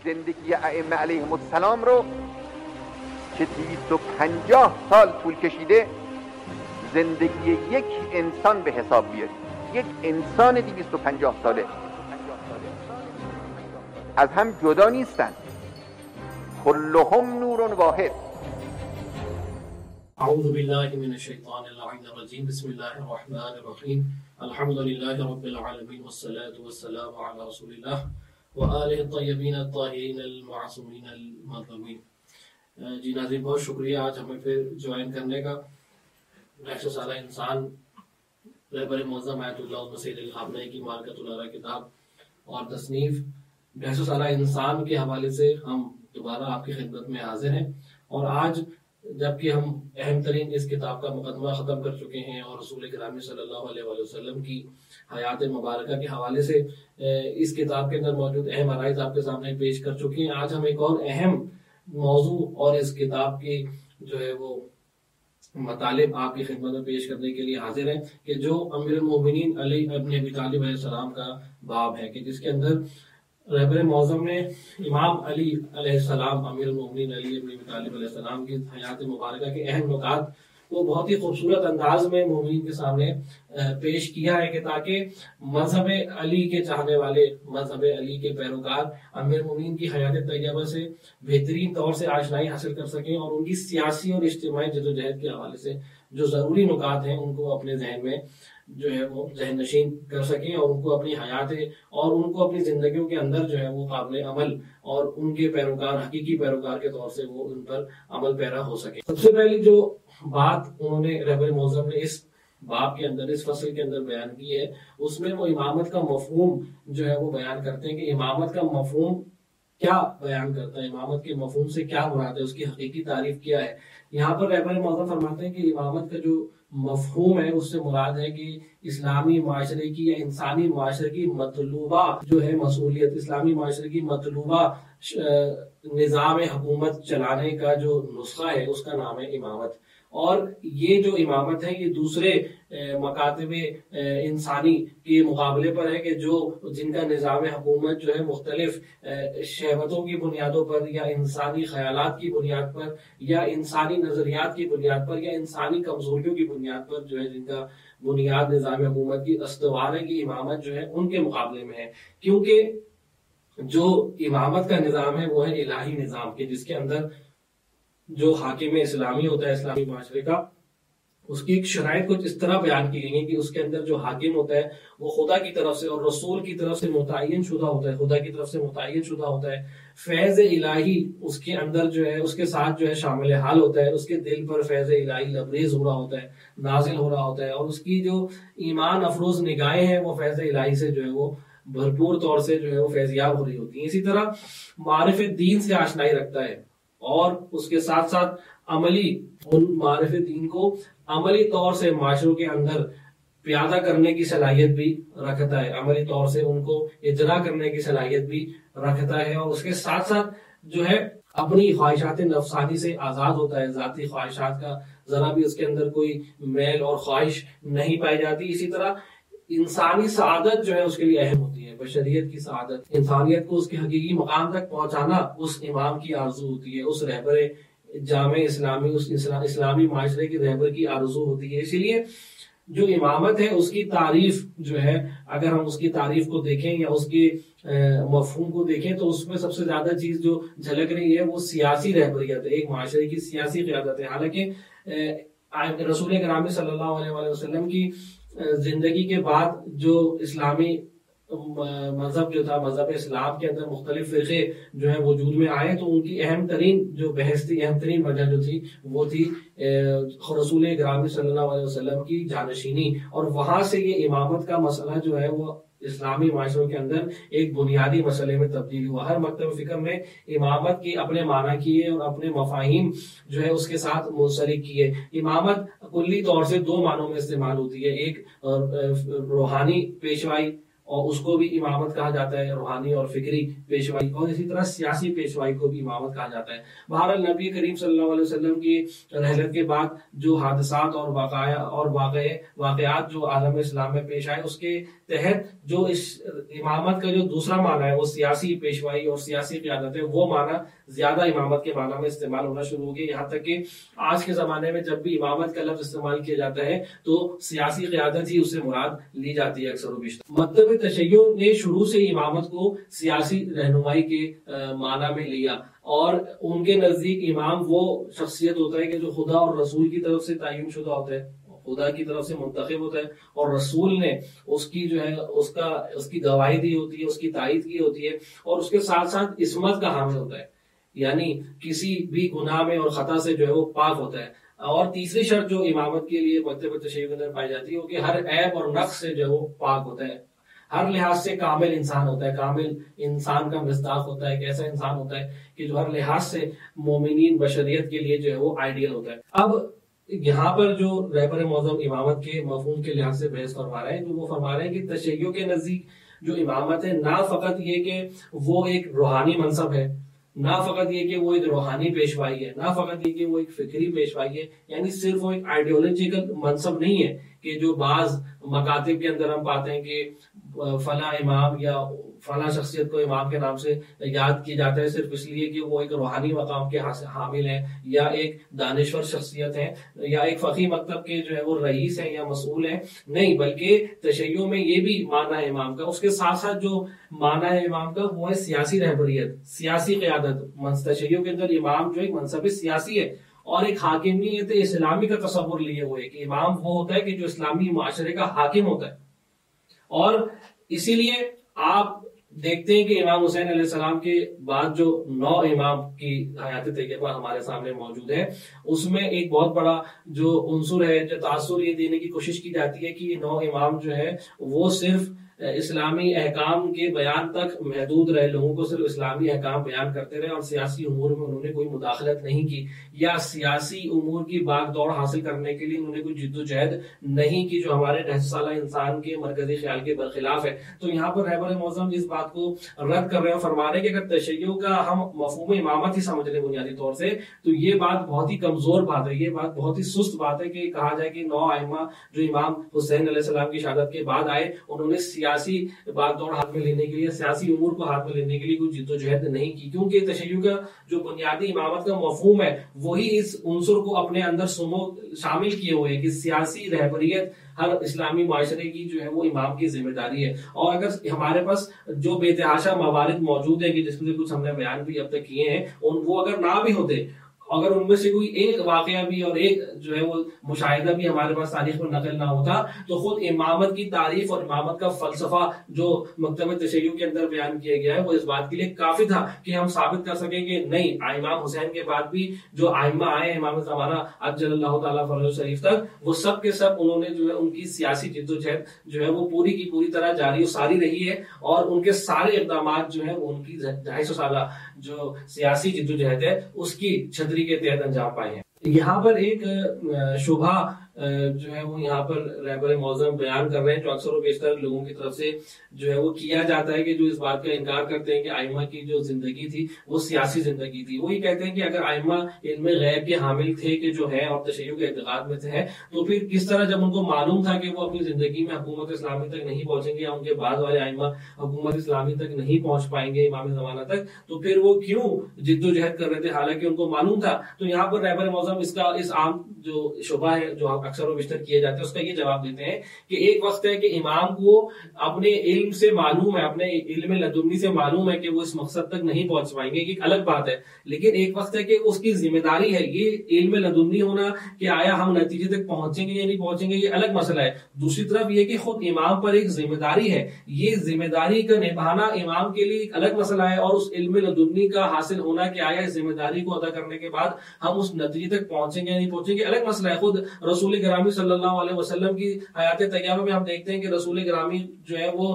زندگی ائمه علیهم السلام رو که 250 سال طول کشیده زندگی یک انسان به حساب بیارید. یک انسان 250 ساله از هم جدا نیستن، کلهم نور واحد. اعوذ بالله من الشیطان اللعین الرجیم. بسم الله الرحمن الرحیم. الحمد لله رب العالمین والصلاة والسلام علی رسول الله و آله الطیبین الطاهرین المعصومین المظلومین. जी नाज़रीन, बहुत शुक्रिया आज हमें फिर ज्वाइन करने का। 100 साला इंसान रहबर मौज़म आयतुल्लाह मसीह अल-खामनेई की मारकतुल आरा किताब और तसनीफ 100 साला इंसान के हवाले से हम दोबारा आपकी खिदमत में हाजिर हैं। और आज जबकि हम अहम तरीन इस किताब का मुकदमा ख़त्म कर चुके हैं और रसूल कराम सल्लल्लाहु अलैहि वसल्लम की हयात मुबारका के हवाले से इस किताब के अंदर मौजूद अहम अराइज़ आपके सामने पेश कर चुके हैं, आज हम एक और अहम मौजू और इस किताब की जो है वो मतालिब आपकी खिदमत में पेश करने के लिए हाजिर है कि जो अमीरुल मोमिनीन अली इब्न अबी तालिब अलैहिस्सलाम का बाब है, कि जिसके अंदर रहबर मौज़म ने इमाम अली अलैहिस्सलाम अमीरुल मोमिनीन अली इब्न अबी तालिब अलैहिस्सलाम की हयात मुबारका के अहम नुकात वो बहुत ही खूबसूरत अंदाज में मोमिनीन के सामने पेश किया है कि ताकि मजहब अली के चाहने वाले, मजहब अली के पैरोकार अमीर मोमिनीन की हयात तैयबा से बेहतरीन तौर से आशनाई हासिल कर सकें और उनकी सियासी और इज्तिमाई जदोजहद के हवाले से जो ज़रूरी नुकात हैं उनको अपने जहन में जो है वो जहन नशीन कर सकें और उनको अपनी हयात और उनको अपनी जिंदगियों के अंदर जो है वो काबिल अमल और उनके पैरोकार, हकीकी पैरोकार के तौर से वो उन पर अमल पैरा हो सके। सबसे पहली जो बात उन्होंने रहबर मौज़म ने इस बाब के अंदर, इस फसल के अंदर बयान की है, उसमें वो इमामत का मफहूम जो है वो बयान करते हैं कि इमामत का मफहूम क्या बयान करता है, इमामत के मफहूम से क्या मुराद है, उसकी हकीकी तारीफ क्या है। यहाँ पर रहबर मौज़म फरमाते हैं कि इमामत का जो मफहूम है उससे मुराद है कि इस्लामी माशरे की या इंसानी माशरे की मतलूबा जो है मसूलियत, इस्लामी माशरे की मतलूबा निज़ाम हुकूमत चलाने का जो नुस्खा है उसका नाम है इमामत। और ये जो इमामत है ये दूसरे मकातब इंसानी के मुकाबले पर है कि जो जिनका निज़ाम हुकूमत जो है मुख्तलिफ शहवतों की बुनियादों पर या इंसानी ख्यालात की बुनियाद पर या इंसानी नजरियात की बुनियाद पर या इंसानी कमजोरियों की बुनियाद पर जो है जिनका बुनियाद निज़ाम हुकूमत की अस्तवार है कि इमामत जो है उनके मुकाबले में है। क्योंकि जो इमामत का निज़ाम है वो है इलाही निज़ाम के, जिसके अंदर जो हाकिम इस्लामी होता है इस्लामी माशरे का, उसकी एक शराइत कुछ इस तरह बयान की गई है कि उसके अंदर जो हाकिम होता है वो खुदा की तरफ से और रसूल की तरफ से मुतय्यन शुदा होता है, खुदा की तरफ से मुतय्यन शुदा होता है। फैज इलाही उसके अंदर जो है उसके साथ जो है शामिल हाल होता है, उसके दिल पर फैज इलाही लबरेज हो रहा होता है, नाजिल हो रहा होता है और उसकी जो ईमान अफरोज निगाहें हैं वो फैज इलाही से जो है वो भरपूर तौर से जो है वो फैजियाब हो रही होती है। इसी तरह मारिफ दीन से आशनाई रखता है और उसके साथ साथ अमली उन मारिफ दीन को अमली तौर से माशरों के अंदर प्यादा करने की सलाहियत भी रखता है, अमली तौर से उनको इजरा करने की सलाहियत भी रखता है और उसके साथ साथ जो है अपनी ख्वाहिशात नफसानी से आजाद होता है, जाती ख्वाहिशात का जरा भी उसके अंदर कोई मैल और ख्वाहिश नहीं पाई जाती। इसी तरह इंसानी सआदत जो है उसके लिए अहम होती है, बशरियत की सआदत, इंसानियत को उसके हकीकी मकाम तक पहुंचाना उस इमाम की आरजू होती है, उस रहबर जामे इस्लामी, उस इस्लामी माशरे की रहबर की आरजू होती है। इसीलिए जो इमामत है उसकी तारीफ जो है, अगर हम उसकी तारीफ को देखें या उसके मफहूम को देखें तो उसमें सबसे ज्यादा चीज जो झलक रही है वो सियासी रहबरियत है, एक माशरे की सियासी क़यादत है। हालांकि रसूल कराम सल्लल्लाहु अलैहि वसल्लम की जिंदगी के बाद जो इस्लामी मजहब जो था, मजहब इस्लाम के अंदर मुख्तलिफ फ़िरक़े जो है वजूद में आए, तो उनकी अहम तरीन जो बहस थी, अहम तरीन वजह जो थी वो थी रसूल कराम सल्लल्लाहु अलैहि वसल्लम की जानशीनी। और वहां से ये इमामत का मसला जो है वो इस्लामी माशरों के अंदर एक बुनियादी मसले में तब्दील हुआ। हर मकतब फिक्र में इमामत की अपने माना किए और अपने मफाहिम जो है उसके साथ मुंसलिक किए। इमामत कुल्ली तौर से दो मानों में इस्तेमाल होती है, एक रूहानी पेशवाई और उसको भी इमामत कहा जाता है, रूहानी और फिक्री पेशवाई, और इसी तरह सियासी पेशवाई को भी इमामत कहा जाता है। बहरहाल नबी करीम सल्लल्लाहु अलैहि वसल्लम की रहलत के बाद जो हादसात और वाक़यात जो आलम इस्लाम में पेश आए, उसके तहत जो इस इमामत का जो दूसरा माना है वो सियासी पेशवाई और सियासी क़यादत है, वो माना ज्यादा इमामत के माना में इस्तेमाल होना शुरू हो गया। यहाँ तक कि आज के जमाने में जब भी इमामत का लफ्ज इस्तेमाल किया जाता है तो सियासी क़यादत ही उससे मुराद ली जाती है अक्सर बेशतर। मकतब तशय्युअ ने शुरू से इमामत को सियासी रहनुमाई के माना में लिया, और उनके नजदीक इमाम वो शख्सियत होता है कि जो खुदा और रसूल की तरफ से तयन शुदा होता है, खुदा की तरफ से मुंतखब होता है, और रसूल ने उसकी जो है उसकी गवाही दी होती है, उसकी तायीद की होती है, और उसके साथ साथ इस्मत का हामिल होता है, यानी किसी भी गुनाह में और खता से जो है वो पाक होता है। और तीसरी शर्त जो इमामत के लिए मकतब तशय्युअ के अंदर पाई जाती है वो कि हर ऐब और नक्स से जो है वो पाक होता है, हर लिहाज से कामिल इंसान होता है, कामिल इंसान का मिस्दाक होता है, एक ऐसा इंसान होता है कि जो हर लिहाज से मोमिनीन बशरियत के लिए जो है वो आइडियल होता है। अब यहाँ पर जो रहबर मौज़म इमामत के मफहूम के लिहाज से बहस फरमा रहे हैं, तो वो फरमा रहे हैं कि तशय्युअ के नजदीक जो इमामत है ना फकत ये कि वो एक रूहानी मनसब है, ना फकत ये कि वो एक रूहानी पेशवाई है, ना फकत ये कि वो एक फिक्री पेशवाई है, यानी सिर्फ वो एक आइडियोलॉजिकल मनसब नहीं है कि जो बाज मकातिब के अंदर हम पाते हैं कि फला इमाम या फला शख्सियत को इमाम के नाम से याद किया जाता है सिर्फ इसलिए कि वो एक रूहानी मकाम के हामिल हैं, या एक दानिश्वर शख्सियत है, या एक फकी मकतब के जो है वो रईस है या मसूल है। नहीं, बल्कि तशय्युअ में ये भी माना है इमाम का, उसके साथ साथ जो माना है इमाम का वो है सियासी रहबरियत, सियासी क़यादत। तशय्युअ के अंदर इमाम जो एक मनसब सियासी है और एक हाकिमियत इस्लामी का तसव्वुर लिए हुए कि इमाम वो होता है कि जो इस्लामी माशरे का हाकिम होता है। और इसीलिए आप देखते हैं कि इमाम हुसैन अलैहिस्सलाम के बाद जो 9 इमाम की हयात तैयबा हमारे सामने मौजूद है, उसमें एक बहुत बड़ा जो उन्सुर है, जो तासुर ये देने की कोशिश की जाती है कि ये 9 इमाम जो है वो सिर्फ इस्लामी अहकाम के बयान तक महदूद रहे, लोगों को सिर्फ इस्लामी अहकाम बयान करते रहे और सियासी उमूर में उन्होंने कोई मुदाखलत नहीं की, या सियासी उमूर की बागदौड़ हासिल करने के लिए उन्होंने कोई जिद्दोजहद नहीं की जो हमारे 10 साला इंसान के मरकजी ख्याल के बरखिलाफ है। तो यहाँ पर रहबर मौज़म इस बात को रद्द कर रहे हैं और फरमा रहे हैं कि अगर तशय्युअ का हम मफहूम इमामत ही समझ लें बुनियादी तौर से, तो ये बात बहुत ही कमजोर बात है, ये बात बहुत ही सुस्त बात है कि कहा जाए कि 9 आइमा जो इमाम हुसैन अलैहिस्सलाम की शहादत के बाद आए, उन्होंने सियासी बागदौड़ हाथ में लेने के लिए, सियासी उमूर को हाथ में लेने के लिए कोई जिद्दोजहद नहीं की, क्योंकि तशय्युअ का जो बुनियादी इमामत का मफहूम है वही इस उन्सुर को अपने अंदर शामिल किए हुए है कि सियासी रहबरियत हर इस्लामी माशरे की जो है वो इमाम की जिम्मेदारी है। और अगर हमारे पास जो बेतहाशा मवारिद मौजूद है कि जिसमें कुछ हमने बयान भी अब तक किए हैं, वो अगर ना भी होते, अगर उनमें से कोई एक वाकया भी और एक जो है वो मुशाहिदा भी हमारे पास तारीख में नकल ना होता, तो खुद इमामत की तारीफ और इमामत का फलसफा जो मकतब तशय्युअ के अंदर बयान किया गया है वो इस बात के लिए काफी था कि हम साबित कर सकें कि नहीं, इमाम हुसैन के बाद भी जो आइमा आए इमाम ज़माना अज्जलल्लाहु तआला फरजहु शरीफ तक, वो सब के सब उन्होंने जो है उनकी सियासी जिद्दोजहद जो है वो पूरी की पूरी तरह जारी सारी रही है, और उनके सारे इक़दाम जो है उनकी 250 साल जो सियासी जिद्दोजहद है उसकी छतरी के तहत अंजाम पाए हैं। यहाँ पर एक शुबहा जो है वो यहाँ पर रहबर मौज़म बयान कर रहे हैं, जो अक्सर और बेशतर लोगों की तरफ से जो है वो किया जाता है कि जो इस बात का इनकार करते हैं कि आइमा की जो जिंदगी थी वो सियासी जिंदगी थी। वो ये कहते हैं कि अगर आइमा इल्म गैब के हामिल थे कि जो है और तशय्युअ के एतकाद में थे, तो फिर किस तरह जब उनको मालूम था कि वो अपनी जिंदगी में हुकूमत इस्लामी तक नहीं पहुंचेंगे या उनके बाद वाले आइमा हुकूमत इस्लामी तक नहीं पहुंच पाएंगे इमाम ज़माना तक, तो फिर वो क्यों जिद्दोजहद कर रहे थे हालांकि उनको मालूम था। तो यहाँ पर रहबर मौज़म इसका इस आम जो शुबहा है जो अक्सर और बेशतर किए जाते हैं उसका ये जवाब देते हैं कि एक वक्त है कि इमाम को अपने इल्म से मालूम है, अपने इल्म लदुन्नी से मालूम है कि वो इस मकसद तक नहीं पहुंच पाएंगे, कि एक अलग बात है, लेकिन एक वक्त है कि उसकी जिम्मेदारी है ये इल्म लदुन्नी होना कि आया हम नतीजे तक पहुंचेंगे या नहीं पहुंचेंगे, ये अलग मसला है। दूसरी तरफ ये कि खुद इमाम पर एक जिम्मेदारी है, ये जिम्मेदारी का निभाना इमाम के लिए एक अलग मसला है, और उस इल्म लदुन्नी का हासिल होना कि आया इस जिम्मेदारी को अदा करने के बाद हम उस नतीजे तक पहुंचेंगे या नहीं पहुंचेंगे अलग मसला है। खुद रसूल गिरामी सल्लल्लाहु अलैहि वसल्लम की हयात तैयबा में हम देखते हैं कि रसूल गिरामी जो है वो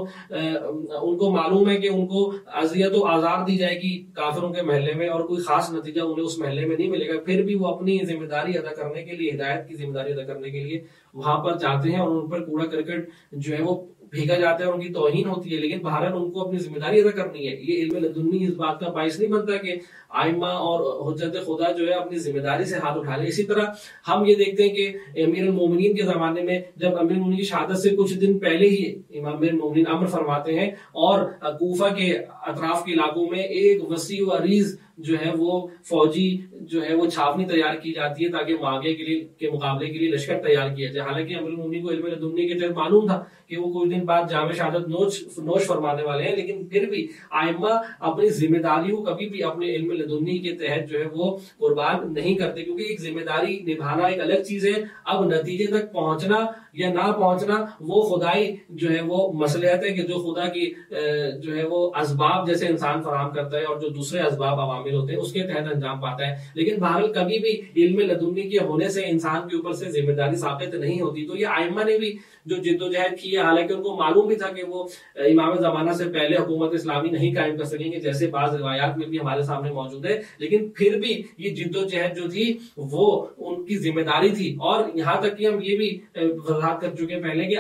उनको मालूम है कि उनको अज़ियत व आज़ार दी जाएगी काफिरों के महल्ले में और कोई खास नतीजा उन्हें उस महल्ले में नहीं मिलेगा, फिर भी वो अपनी जिम्मेदारी अदा करने के लिए, हिदायत की जिम्मेदारी अदा करने के लिए वहां पर जाते हैं और उन पर कूड़ा करकट जो है वो फेंका जाता है और उनकी तौहीन होती है, लेकिन बहरहाल उनको अपनी जिम्मेदारी अदा करनी है। ये इल्म लदुन्नी इस बात का बाइस नहीं बनता कि आइम्मा और हुज्जत खुदा जो है अपनी जिम्मेदारी से हाथ उठा ले। इसी तरह हम ये देखते हैं कि अमीरुल मोमिनीन के जमाने में जब अमीरुल मोमिनीन की शहादत से कुछ दिन पहले ही इमाम अमीरुल मोमिनीन अम्र फरमाते हैं और कूफा के अतराफ के इलाकों में एक वसी व अरीज जो है वो फौजी जो है वो छावनी तैयार की जाती है ताकि मुआविया के मुकाबले के लिए लश्कर तैयार किया जाए। हालांकि अमीरुल मोमिनीन को इल्म लदुन्नी के तहत मालूम था कि वो कुछ दिन बाद जामे शहादत नोश फरमाने वाले हैं, लेकिन फिर भी आइम्मा अपनी जिम्मेदारियों कभी भी अपने इल्म लदुन्नी के तहत जो है वो कुर्बान नहीं करते, क्योंकि एक जिम्मेदारी निभाना एक अलग चीज है, अब नतीजे तक पहुंचना या ना पहुंचना वो खुदाई जो है वो मसलहत है कि जो खुदा की जो है वो असबाब जैसे इंसान फराहम करता है और जो दूसरे असबाब अवामिर होते हैं उसके तहत अंजाम पाता है। लेकिन बहरहाल कभी भी इल्म लदुन्नी के होने से इंसान के ऊपर से जिम्मेदारी साबित नहीं होती। तो ये आइम्मा ने भी जो जिद्दोजहद की है, हालांकि उनको मालूम भी था कि वो इमाम जमाना से पहले हुकूमत इस्लामी नहीं कायम कर सकेंगे जैसे बाज रिवायात में भी हमारे सामने मौजूद है, लेकिन फिर भी ये जिद्दोजहद जो थी वो उनकी जिम्मेदारी थी। और यहाँ तक कि हम ये भी वजाहत कर चुके हैं पहले कि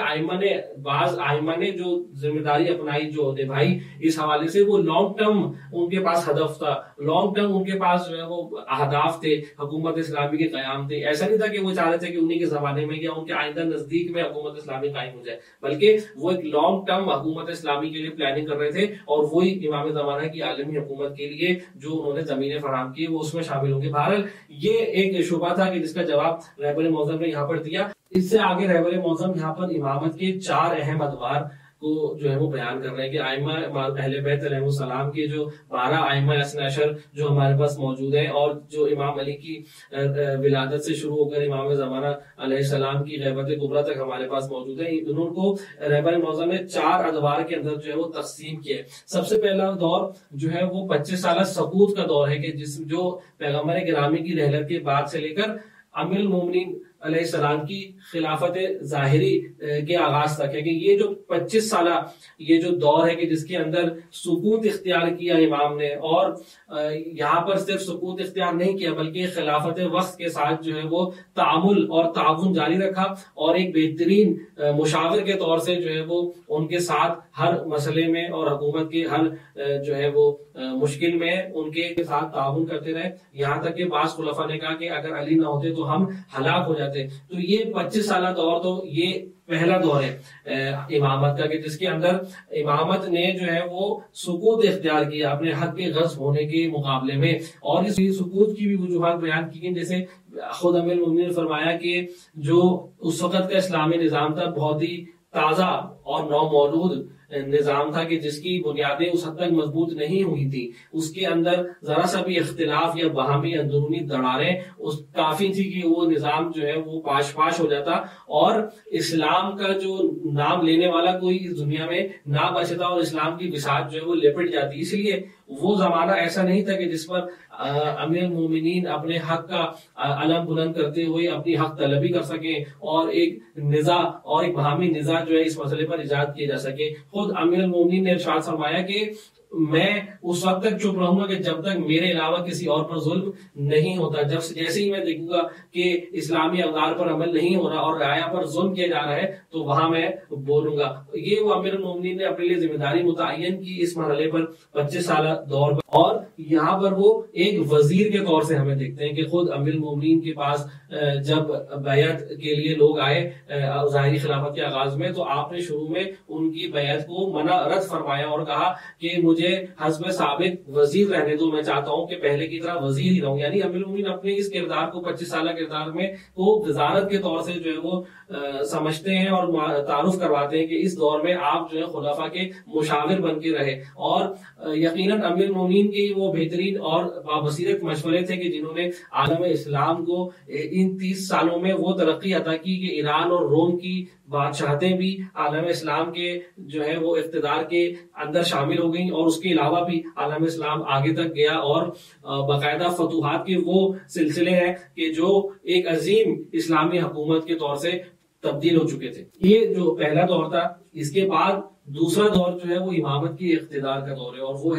आइम्मा ने जो जिम्मेदारी अपनाई जो निभाई इस हवाले से वो लॉन्ग टर्म उनके पास हदफ था, लॉन्ग टर्म उनके पास जो है वो अहदाफ थे, हुकूमत इस्लामी के कयाम थे। ऐसा नहीं था कि वो चाह रहे थे कि उन्हीं के जमाने में या उनके आइंदा नजदीक में हुकूमत इस्लामी कायम हो जाए, बल्कि वो एक लॉन्ग टर्म हुकूमत इस्लामी के लिए प्लानिंग कर रहे थे और वही इमाम ज़माना की आलमी हुकूमत के लिए जो उन्होंने जमीनें फराहम की वो उसमें शामिल होंगे। बहरहाल ये एक शुबा था कि जिसका जवाब रहबर मौज़म ने यहाँ पर दिया। इससे आगे रहबर मौज़म यहाँ पर इमामत के 4 अहम अदवार को जो है वो बयान कर रहे हैं कि आइम्मा अहले बैत अलैहिस्सलाम के जो 12 आइम्मा असनाशर जो हमारे पास मौजूद है और जो इमाम अली की विलादत से शुरू होकर इमाम ज़माना अलैहिस्सलाम की ग़ैबत कुबरा तक हमारे पास मौजूद है, उनको रहबर मौज़म ने 4 अदवार के अंदर जो है वो तकसीम किया है। सबसे पहला दौर जो है वो 25 साल सकूत का दौर है कि जो पैगम्बर गिरामी की रहलत के बाद से लेकर अमीरुल मोमिनीन अलैहिस्सलाम की खिलाफत ज़ाहिरी के आगाज तक है कि ये जो 25 साल ये जो दौर है कि जिसके अंदर सुकूत इख्तियार किया इमाम ने और यहाँ पर सिर्फ सुकूत इख्तियार नहीं किया बल्कि खिलाफत वक्त के साथ जो है वो तामुल और ताउन जारी रखा और एक बेहतरीन मुशाविर के तौर से जो है वो उनके साथ हर मसले में और हुकूमत के हर जो है वो मुश्किल में उनके साथ ताउन करते रहे। यहाँ तक कि बास खुलफा ने कहा कि अगर अली ना होते तो हम हलाक हो जाते। तो ये 25 साल दौर तो ये पहला दौर है इमामत का कि जिसके अंदर इमामत ने जो है वो सुकूत इख्तियार किया अपने हक के गस्ब होने के मुकाबले में। और इस सुकूत की भी वजूहात बयान की गई, जैसे खुद अमीरुल मोमिनीन ने फरमाया कि जो उस वक्त का इस्लामी निजाम था बहुत ही ताजा और नौमौजूद निजाम था कि जिसकी बुनियादें उस हद तक मजबूत नहीं हुई थी, उसके अंदर जरा सा भी इख्तिलाफ या बाहमी अंदरूनी दरारें उस काफी थी कि वो निजाम जो है वो पाश पाश हो जाता और इस्लाम का जो नाम लेने वाला कोई इस दुनिया में ना बचता और इस्लाम की बिसात जो है वो लिपट जाती। इसलिए वो जमाना ऐसा नहीं था कि जिस पर अमीरुल मोमिनीन अपने हक का अलम बुलंद करते हुए अपनी हक तलबी कर सके और एक निजा और एक बाहमी निजा जो है इस मसले पर इजाद किया जा सके। खुद अमीरुल मोमिनीन ने इरशाद फरमाया कि मैं उस वक्त तक चुप रहूंगा कि जब तक मेरे अलावा किसी और पर जुल्म नहीं होता। जैसे ही मैं देखूंगा कि इस्लामी अवदार पर अमल नहीं हो रहा और राया पर जुल्म किया जा रहा है तो वहां मैं बोलूंगा। ये वो अमीरुल मोमिनीन ने अपने लिए जिम्मेदारी मुतय्यन की इस मरहले पर 25 साल दौर पर। और यहाँ पर वो एक वजीर के तौर से हमें देखते हैं कि खुद अमीरुल मोमिनीन के पास जब बैयत के लिए लोग आए ज़ाहिरी खिलाफत के आगाज में तो आपने शुरू में उनकी बैयत को मना रद्द फरमाया और कहा कि मुझे हस्ब साबिक वजीर रहने दो, मैं चाहता हूं कि पहले की तरह वजीर ही रहूं। यानी अमीरुल मोमिनीन अपने इस किरदार को 25 साल किरदार में को वजारत के तौर से जो है वो समझते हैं और तारुफ करवाते हैं कि इस दौर में आप जो है खुलाफा के मुशाविर बन के रहे। और यकीनन अमीरुल मोमिनीन के वो बेहतरीन और बाबसीरत मशवरे थे कि जिन्होंने आलम इस्लाम को इन 30 सालों में वो तरक्की अता की कि ईरान और रोम की बादशाहतें भी आलम इस्लाम के जो है वो इख्तिदार के अंदर शामिल हो गई और उसके अलावा भी आलम इस्लाम आगे तक गया और बाकायदा फतूहात के वो सिलसिले हैं कि जो एक अजीम इस्लामी हुकूमत के तौर से तब्दील हो चुके थे। ये जो पहला दौर था। इसके बाद दूसरा दौर जो है वो इमामत की इख्तिदार का दौर है और वो है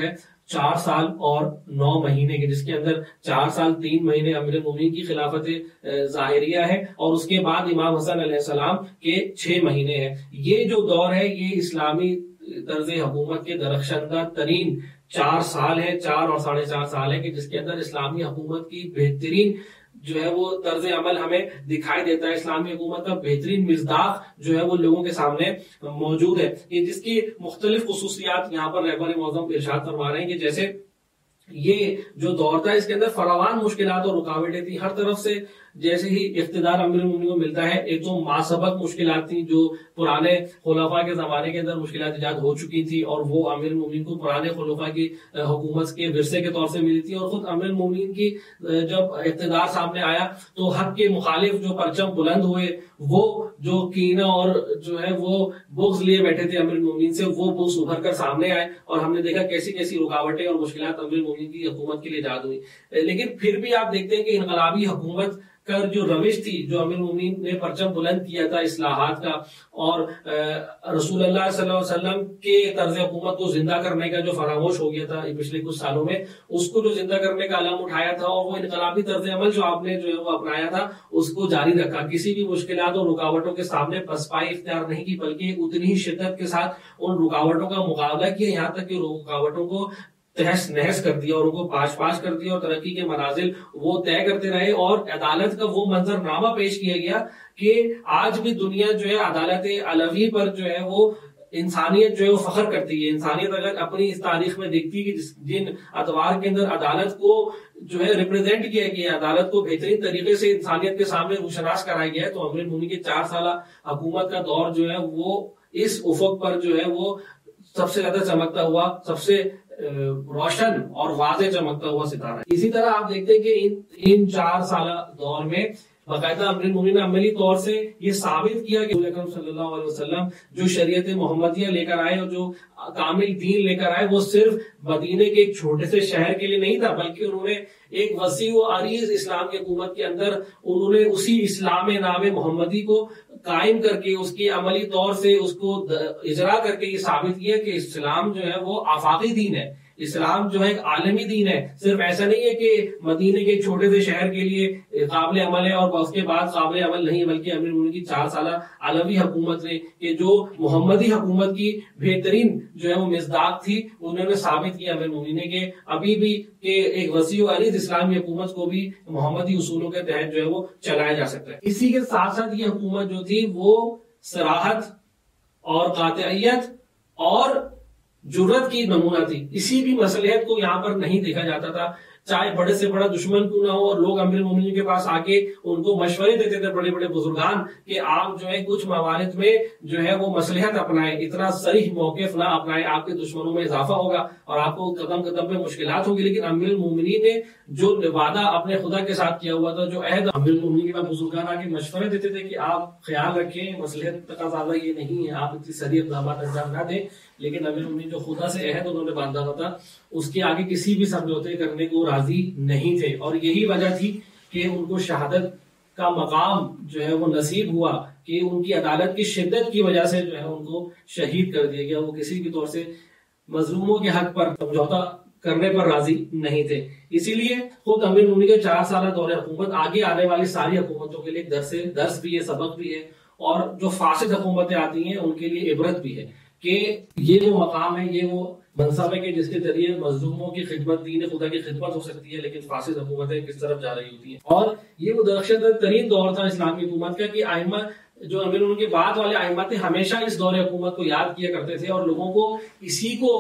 4 साल और 9 महीने के, जिसके अंदर 4 साल 3 महीने अमीरुल मोमिनीन की खिलाफत ज़ाहिरिया है और उसके बाद इमाम हसन अलैहिस्सलाम के 6 महीने है। ये जो दौर है ये इस्लामी तर्ज हुकूमत के दरख्शंदा तरीन 4 साल है, 4 और 4.5 साल है कि जिसके अंदर इस्लामी हुकूमत की बेहतरीन जो है वो तर्ज अमल हमें दिखाई देता है। इस्लामी हुकूमत का बेहतरीन मिज़दाक जो है वो लोगों के सामने मौजूद है। ये जिसकी मुख्तलिफ खुसूसियात यहाँ पर रहबर मौज़म इरशाद फरमा रहे हैं कि जैसे ये जो दौर था इसके अंदर फरावान मुश्किलात और रुकावटें थी हर तरफ से। जैसे ही इख्तिदार अमीरुल मोमिनीन को मिलता है, एक तो मासबक मुश्किलात थी जो पुराने खुलफा के जमाने के अंदर मुश्किलात इजाद हो चुकी थी और वो अमीरुल मोमिनीन को पुराने खुलफा की हुकूमत के विरसे के तौर से मिली थी। और खुद अमीरुल मोमिनीन की जब इख्तिदार सामने आया तो हक के मुखालिफ जो परचम बुलंद हुए, वो जो कीना और जो है वो बुग़्ज़ लिए बैठे थे अमीरुल मोमिनीन से, वो बुग़्ज़ उभर कर सामने आए और हमने देखा कैसी कैसी रुकावटें और मुश्किलात अमीरुल मोमिनीन की हुकूमत के लिए इजाद हुई। लेकिन फिर भी आप देखते हैं कि इनकलाबी हुकूमत कर जो रविश थी, जो अमीरुल मोमिनीन ने परचम बुलंद किया था इस्लाहात का और रसूलुल्लाह सल्लल्लाहु अलैहि वसल्लम के तर्ज हुकूमत को जिंदा करने का जो फरामोश हो गया था पिछले कुछ सालों में, उसको जो जिंदा करने का अलम उठाया था और वो इनकलाबी तर्ज अमल जो आपने जो है वो अपनाया था उसको जारी रखा। किसी भी मुश्किलात और रुकावटों के सामने पसपाई इख्तियार नहीं की, बल्कि उतनी ही शिद्दत के साथ उन रुकावटों का मुकाबला किया, यहाँ तक कि रुकावटों को तहस नहस कर दिया और उनको पाश पाश कर दिया और तरक्की के मनाजिल वो तय करते रहे। और अदालत का वो मंजरनामा पेश किया गया कि आज भी दुनिया जो है अदालत अलवी पर जो है वो इंसानियत जो है वो फख्र करती है। इंसानियत अगर अपनी इस तारीख में देखती है कि जिन अतवार के अंदर अदालत को जो है रिप्रेजेंट किया गया, अदालत को बेहतरीन तरीके से इंसानियत के सामने रूशनास कराया गया है, तो अमीरुल मोमिनीन के 4 साल हुकूमत का दौर जो है वो इस उफक पर जो है वो सबसे ज्यादा चमकता हुआ, सबसे रोशन और वाज़ेह चमकता हुआ सितारा। इसी तरह आप देखते हैं कि इन 4 साल दौर में बाकायदा अमीरुल मोमिनीन ने अमली तौर से ये साबित किया कि रसूल अकरम सल्लल्लाहु अलैहि वसल्लम जो शरीयत मोहम्मदिया लेकर आए और जो कामिल दीन लेकर आए, वो सिर्फ मदीने के एक छोटे से शहर के लिए नहीं था, बल्कि उन्होंने एक वसी व अरीज इस्लाम की हुकूमत के अंदर उन्होंने उसी इस्लाम नाम मोहम्मदी को कायम करके उसकी अमली तौर से उसको इजरा करके ये साबित किया कि इस्लाम जो है वो आफाकी दीन है, इस्लाम जो है एक आलमी दीन है। सिर्फ ऐसा नहीं है कि मदीने के छोटे से शहर के लिए काबिल अमल है और उसके बाद काबिल अमल नहीं है, बल्कि अमीरुल मोमिनीन की 4 साल अलवी हुकूमत ने कि जो मोहम्मदी हुकूमत की बेहतरीन जो है वो मिज़दाक थी, उन्होंने साबित किया अमीरुल मोमिनीन के अभी भी कि एक वसी और अरीज इस्लामी हुकूमत को भी मोहम्मदी उसूलों के तहत जो है वो चलाया जा सकता है। इसी के साथ साथ ये हुकूमत जो थी वो सराहत और कातियत और जुर्रत की नमूना थी। किसी भी मसलहत को यहाँ पर नहीं देखा जाता था, चाहे बड़े से बड़ा दुश्मन क्यों ना हो, और लोग अमीरुल मोमिनीन के पास आके उनको मशवरे देते थे बड़े बड़े बुजुर्गान कि आप जो है कुछ मवालिद में जो है वो मसलहत अपनाए, इतना सरीह मौक़िफ़ ना अपनाए, आपके दुश्मनों में इजाफा होगा और आपको कदम कदम पे मुश्किलात होगी। लेकिन अमीरुल मोमिनीन ने जो वादा अपने खुदा के साथ किया हुआ था, जो अहद, अमीरुल मोमिनीन के पास बुजुर्गान आके मशवरे देते थे कि आप ख्याल रखें, मसलहत का ज्यादा ये नहीं है, आप इतनी सरी इक़दामात अंजाम ना दें। लेकिन अमीरुल मोमिनीन जो खुदा से अहद उन्होंने बांधा हुआ था, उसके आगे किसी भी समझौते करने को राजी नहीं थे। और यही वजह थी कि उनको शहादत का मकाम जो है वो नसीब हुआ कि उनकी अदालत की शिद्दत की वजह से जो है उनको शहीद कर दिया गया। वो किसी भी तौर से मजलूमों के हक पर समझौता करने पर राजी नहीं थे। इसीलिए खुद अमीरुल मोमिनीन के 4 साल दौरे हुकूमत आगे आने वाली सारी हुकूमतों के लिए दर्स भी है, सबक भी है, और जो फासिद हुकूमतें आती हैं उनके लिए इबरत भी है कि ये वो मकाम है, ये वो मनसब है कि जिसके जरिए मजलूमों की खिदमत, दीन खुदा की खिदमत हो सकती है। लेकिन फासिद हुकूमतें किस तरफ जा रही होती हैं। और ये वो दहशत तरीन दौर था इस्लामी हुकूमत का कि आइम्मा जो अमीरुल के बाद वाले आइम्मा थे हमेशा इस दौरे हुकूमत को याद किया करते थे और लोगों को इसी की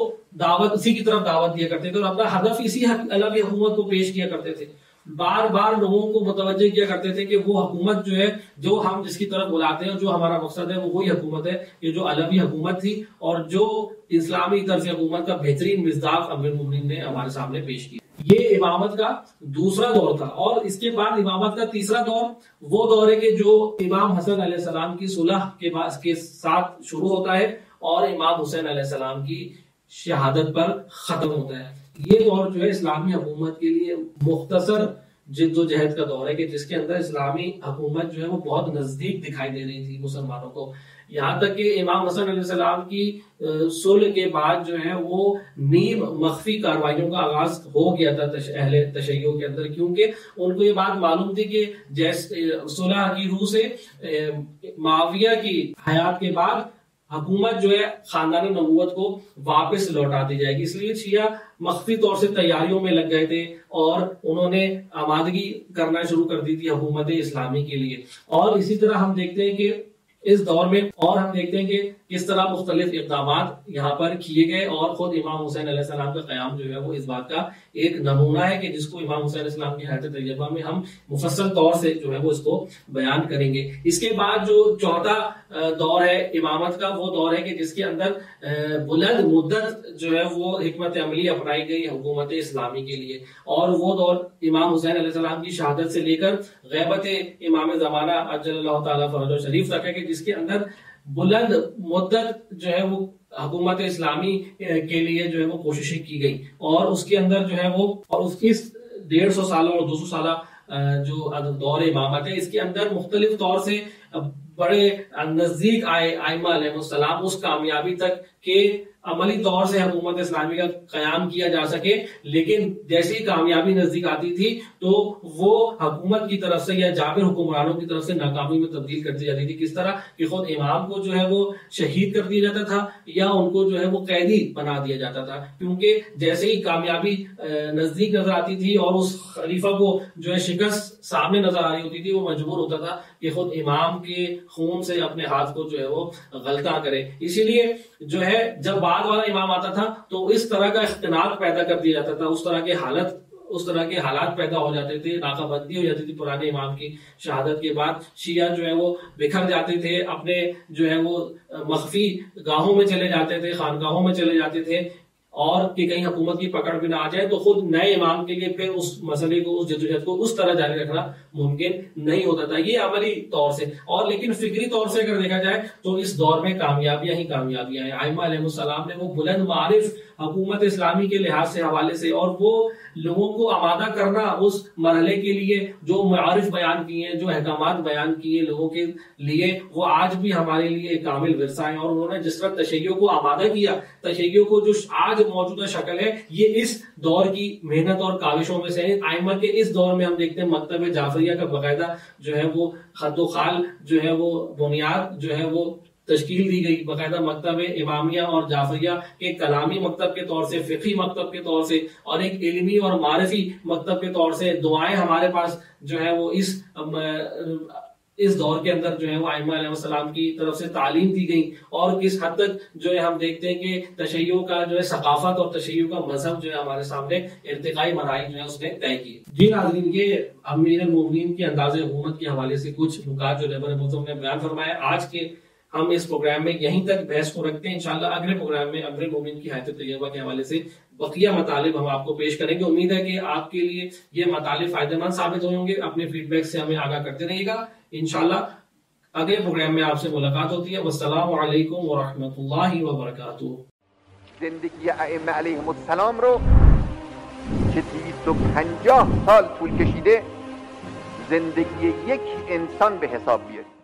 तरफ दावत दिया करते थे और अपना हदफ इसी अलवी हुकूमत को पेश किया करते थे। बार बार लोगों को मुतवज्जे किया करते थे कि वो हुकूमत जो है, जो हम जिसकी तरफ बुलाते हैं, जो हमारा मकसद है, वो वही हुकूमत है कि जो अलवी हुकूमत थी और जो इस्लामी तर्ज हुकूमत का बेहतरीन मिज़दाक अमीरुल मोमिनीन ने हमारे सामने पेश किया। ये इमामत का दूसरा दौर था। और इसके बाद इमामत का तीसरा दौर वो दौर है कि जो इमाम हसन अलैहिस्सलाम की सुलह के साथ शुरू होता है और इमाम हुसैन अलैहिस्सलाम की शहादत पर खत्म होता है। ये दौर जो है इस्लामी हुकूमत के लिए मुख्तसर जिद्दोजहद का दौर है कि जिसके अंदर इस्लामी हुकूमत जो है वो बहुत नजदीक दिखाई दे रही थी मुसलमानों को। यहाँ तक कि इमाम हसन अलैहिस्सलाम की सुलह के बाद जो है वो नीम मख्फी कार्रवाइयों का आगाज हो गया था अहले तशय्युओ के अंदर, क्योंकि उनको ये बात मालूम थी कि जैसे सुलह की रूह से मुआविया की हयात के बाद हुकूमत जो है खानदानी नबूवत को वापस लौटा दी जाएगी। इसलिए शिया मख्फी तौर से तैयारियों में लग गए थे और उन्होंने आमादगी करना शुरू कर दी थी हुकूमत इस्लामी के लिए। और इसी तरह हम देखते हैं कि इस दौर में किस तरह मुख्तलिफ इक़दामात यहाँ पर किए गए और खुद इमाम हुसैन अलैहिस्सलाम का क़याम जो है वो इस बात का एक नमूना है कि जिसको इमाम हुसैन अलैहिस्सलाम की हयात तैयबा में हम मुफस्सल तौर से जो है वो इसको बयान करेंगे। इसके बाद जो चौथा दौर है इमामत का, वो दौर है कि जिसके अंदर बुलंद मुद्दत जो है वो हिकमत अमली अपनाई गई हुकूमत इस्लामी के लिए, और वो दौर इमाम हुसैन अलैहिस्सलाम की शहादत से लेकर ग़ैबत इमाम ज़माना अज्जलल्लाहु तआला फ़रजहु शरीफ तक है कि जिसके अंदर बुलंद मुद्दत जो है वो हुकूमत इस्लामी के लिए जो है वो कोशिशें की गई, और उसके अंदर जो है वो और उसकी 150 साल और 200 साल जो दौर इमामत है इसके अंदर मुख्तलिफ तौर से बड़े नजदीक आए आइमा अलैहिस्सलाम उस कामयाबी तक के अमली तौर से हुकूमत इस्लामी का कयाम किया जा सके। लेकिन जैसी कामयाबी नजदीक आती थी तो वो हुकूमत की तरफ से या जाबिर हुक्मरानों की तरफ से नाकामी में तब्दील कर दी जाती थी। किस तरह कि खुद इमाम को जो है वो शहीद कर दिया जाता था या उनको जो है वो कैदी बना दिया जाता था, क्योंकि जैसे ही कामयाबी नजदीक नजर आती थी और उस खलीफा को जो है शिकस्त सामने नजर आ रही होती थी, वो मजबूर होता था कि खुद इमाम के खून से अपने हाथ को जो है वो गलता करे। इसीलिए जो है जब बाद वाला इमाम आता था तो इस तरह का इख्तिलाफ पैदा कर दिया जाता था, उस तरह के हालात पैदा हो जाते थे, नाकाबंदी हो जाती थी पुराने इमाम की शहादत के बाद। शिया जो है वो बिखर जाते थे, अपने जो है वो मख्फी गाहों में चले जाते थे, खानगाहों में चले जाते थे, और कि कहीं हुकूमत की पकड़ भी ना आ जाए तो खुद नए इमाम के लिए फिर उस मसले को, उस जद्दोजहद को उस तरह जारी रखना मुमकिन नहीं होता था। ये अमली तौर से, और लेकिन फिक्री तौर से अगर देखा जाए तो इस दौर में कामयाबियां ही कामयाबियां हैं। आइमा अलैहिस्सलाम ने वो बुलंद मारिफ हुकूमत इस्लामी के लिहाज से हवाले से और वो लोगों को आमादा करना उस मरहले के लिए जो मारिफ बयान किए, जो अहकामात बयान किए लोगों के लिए, वो आज भी हमारे लिए कामिल विरसा है। और उन्होंने जिस तरह तशय्युओ को आमादा किया, तशय्युओ को जो आज मौजूदा शक्ल है, ये इस दौर की मेहनत और काविशों में से है। आइमा के इस दौर में हम देखते हैं मकतब जाफरिया का बाकायदा जो है वो खद्दो खाल जो है वो बुनियाद जो है वो तश्कील दी गई, बाकायदा मकतब इमामिया और जाफरिया के कलामी मकतब के तौर से, फिक़ही मकतब के तौर से और एक इल्मी और मारिफी मकतब के तौर से दुआएं हमारे पास जो है वो इस दौर के अंदर जो है वो आइमा अलैहिस्सलाम की तरफ से तालीम दी गई। और किस हद तक जो है हम देखते हैं कि तशय्युओ का जो है सकाफत और तशय्युओ का मजहब जो है हमारे सामने इर्तिकाई मराहिल जो है उसने तय किए। जी नाज़रीन, ये अमीर अल-मोमिनीन के अंदाज़े हुकूमत के हवाले से कुछ नुकात जो रहबर मुअज़्ज़म ने बयान फरमाया। आज के हम इस प्रोग्राम में यहीं तक बहस को रखते हैं। इंशाअल्लाह अगले प्रोग्राम में अमीर अल-मोमिनीन की हयात तैयबा के हवाले से बकिया मतालिब हम आपको पेश करेंगे। उम्मीद है कि आपके लिए ये मतालिब फायदेमंद साबित होंगे। अपने फीडबैक से हमें आगाह करते रहिएगा। इंशाअल्लाह अगले प्रोग्राम में आपसे मुलाकात होती है। वस्सलामु अलैकुम व रहमतुल्लाहि व बरकातुहू। जिंदगी आइम्मा अलैहिमुस्सलाम رو که 250 سال طول کشیده زندگی یک انسان به حساب بیاریم.